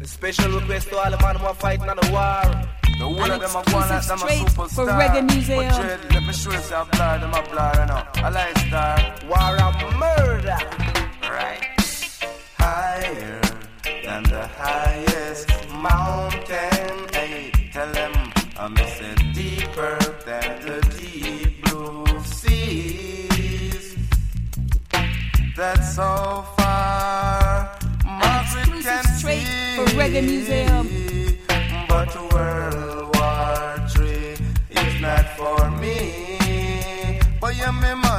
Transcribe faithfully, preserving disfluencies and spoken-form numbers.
Special request to all the man who are fighting on the war. The whole of them are going like them a superstar. For Reggae Museum. But Dread, let me show you some blood, them a blood, you know. A lifestyle. War of murder. Right. Higher than the highest mountain. Hey, tell them I'm say deeper than the deep blue seas. That's so far. Margaret can straight see. for Reggae Museum. But World War Three is not for me. But you me